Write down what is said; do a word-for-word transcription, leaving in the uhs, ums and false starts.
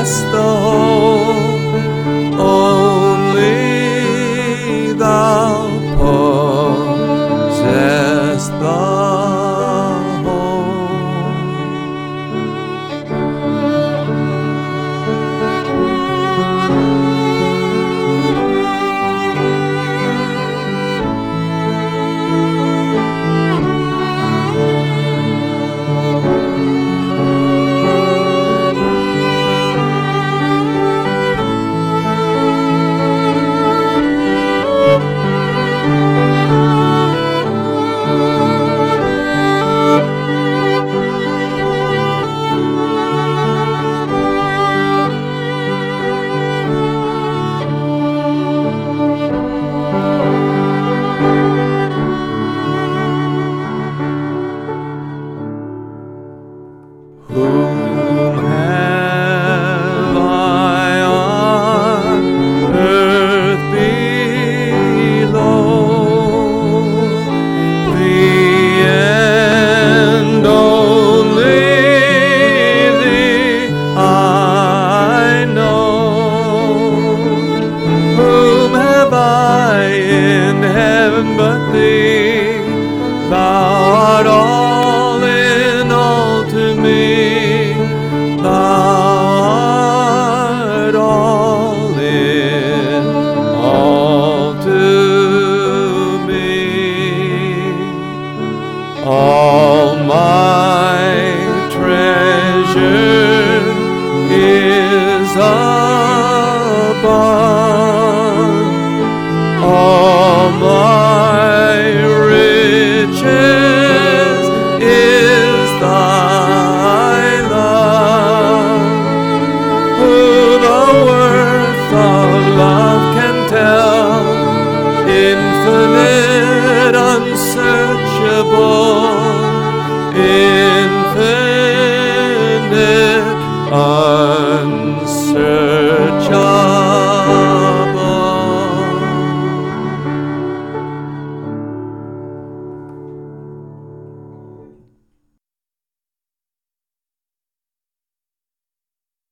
hast the whole, only thou possess the whole. Whom have I on earth below? Thee and only Thee I know. Whom have I in heaven but Thee? Thou art all in all to me. Thou art all in all to me. All my treasure is above, all my riches is Thy love. Who the worth of love can tell? Infinite, unsearchable,